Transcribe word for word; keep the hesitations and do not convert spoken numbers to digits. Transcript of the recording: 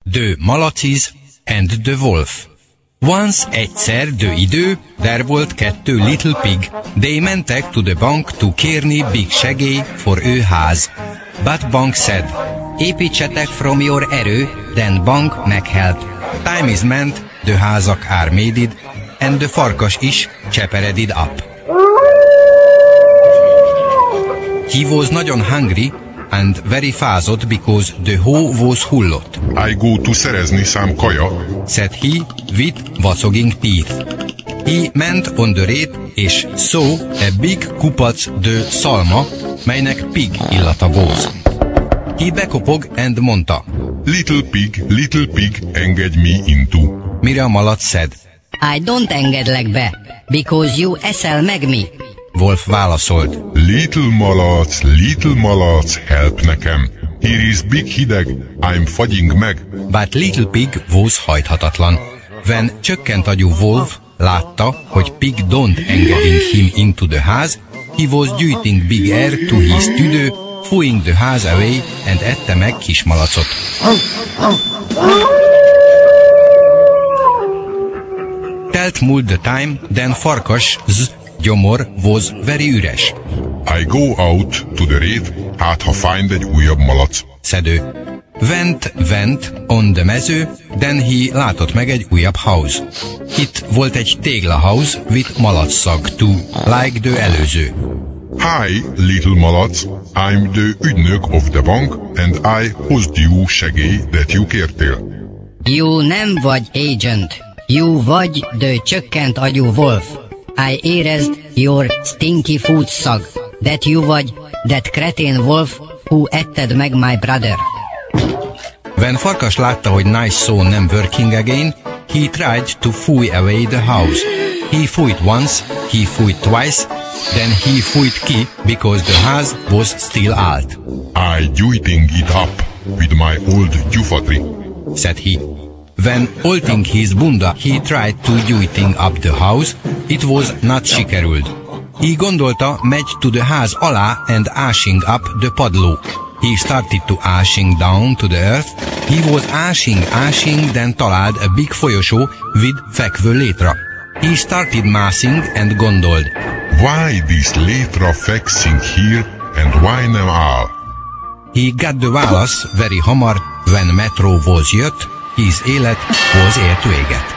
The Malachies and the Wolf. Once, egyszer, the idő, there volt kettő little pig. They mentek to the bank to kérni big segély for ő ház. But bank said, építsetek from your erő, then bank meghelp. Time is meant, the házak are made, and the farkas is cseperedid up. He was nagyon hungry, and very fázott because the hoe was hullott. I go to szerezni szám kaja, said he with vassoging teeth. He ment on the rate és saw a big kupac de szalma, melynek pig illata volt. He bekopog and mondta, little pig, little pig, engedj me into. Mire a malac said, I don't engedlek be, because you eszel meg mi. Wolf válaszolt, little malac, little malac, help nekem. Here is big hideg, I'm fagying meg. But little pig was hajthatatlan. When csökkent agyú Wolf látta, hogy pig don't engeding him into the house, he was gyűjting big air to his tüdő, throwing the house away, and ette meg kismalacot. Telt múlt the time, then farkas z gyomor was very üres. I go out to the rate, hát ha find egy újabb malac. Szedő. Went, went on the mező, then he látott meg egy újabb house. Itt volt egy téglahouse with malac-szag too, like the előző. Hi, little malac, I'm the ügynök of the bank, and I hozd you segély that you kértél. You nem vagy agent, you vagy the csökkent agyú Wolf. I érezd your stinky food szag, that you vagy that cretin Wolf, who etted meg my brother. When farkas látta, hogy nice saw nem working again, he tried to fúj away the house. He fújt once, he fújt twice, then he fújt ki because the house was still alt. I gyújting it up with my old gyufatri, said he. When olting his bunda, he tried to gyújting up the house. It was not sikerült. He gondolta, megy to the house alá and ashing up the padló. He started to ashing down to the earth. He was ashing, ashing, then talált a big folyosó with fekvő létra. He started massing and gondolt, why this létra fekszing here and why nem áll? He got the válasz very hamar when metro was jött, his élet was ért véget.